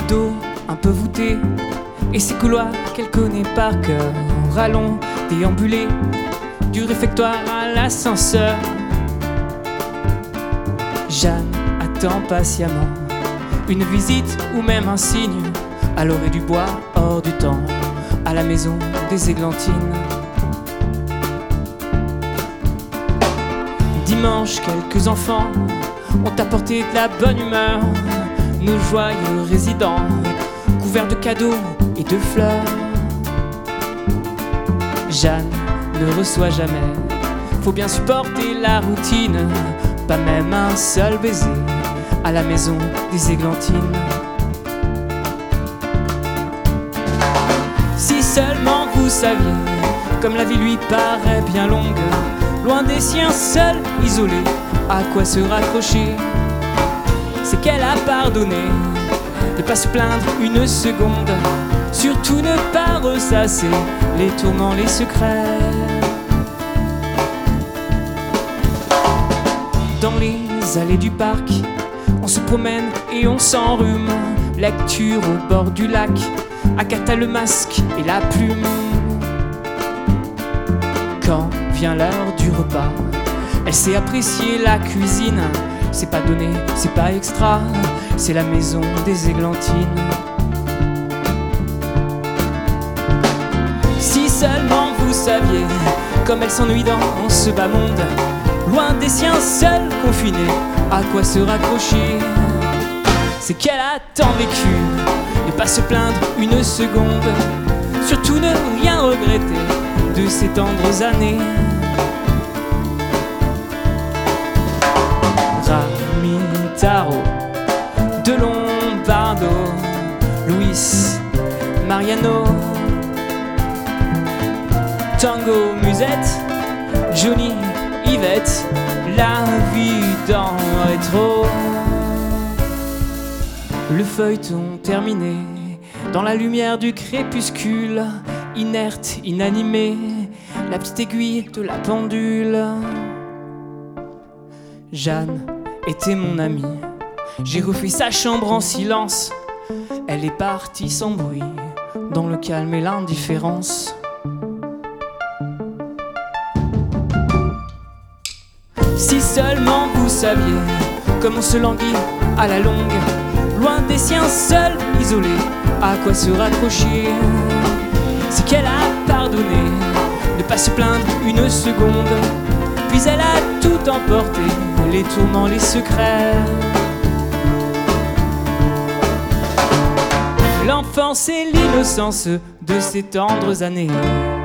dos un peu voûté et ces couloirs qu'elle connaît par cœur, rallons déambulés du réfectoire à l'ascenseur. Jeanne attend patiemment une visite ou même un signe à l'orée du bois hors du temps, à la maison des Églantines. Dimanche, quelques enfants ont apporté de la bonne humeur, nos joyeux résidents couverts de cadeaux et de fleurs. Jeanne ne reçoit jamais, faut bien supporter la routine, pas même un seul baiser à la maison des Églantines. Si seulement vous saviez comme la vie lui paraît bien longue, loin des siens, seul, isolé, à quoi se raccrocher. C'est qu'elle a pardonné de pas se plaindre une seconde, surtout ne pas ressasser les tourments, les secrets. Dans les allées du parc, on se promène et on s'enrhume, lecture au bord du lac, Agatha le masque et la plume. Quand vient l'heure du repas, elle sait apprécier la cuisine, c'est pas donné, c'est pas extra, c'est la maison des Églantines. Si seulement vous saviez comme elle s'ennuie dans ce bas monde, loin des siens, seule, confinée, à quoi se raccrocher. C'est qu'elle a tant vécu, ne pas se plaindre une seconde, surtout ne rien regretter de ces tendres années. Ramitaro, de Lombardo, Luis, Mariano, Tango, Musette, Johnny, Yvette, la vie dans rétro. Le feuilleton terminé, dans la lumière du crépuscule, inerte, inanimée, la petite aiguille de la pendule. Jeanne était mon amie, j'ai refait sa chambre en silence. Elle est partie sans bruit, dans le calme et l'indifférence. Si seulement vous saviez comme on se languit à la longue, loin des siens, seul, isolé, à quoi se raccrocher. C'est qu'elle a pardonné ne pas se plaindre une seconde, puis elle a tout emporté, les tourments, les secrets. L'enfance et l'innocence de ces tendres années.